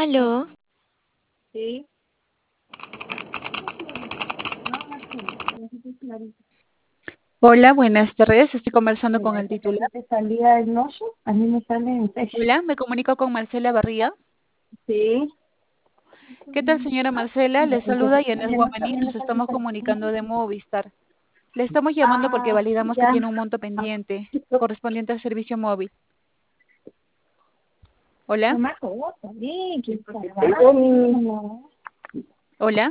Aló, Sí. hola, buenas tardes. Estoy conversando con Mira, el esa que a titular. ti te salía el noche, a mí me sale en pez. Hola, me comunico con Marcela Barría. Sí. ¿Qué tal, señora Marcela? Le El saluda que Yanés saliendo Guamaní. también Nos me sale estamos comunicando de Movistar. Le estamos llamando porque Ah, validamos que ya. tiene un monto pendiente correspondiente al servicio móvil. No Hola, me acuerdo, sí, que no. hola.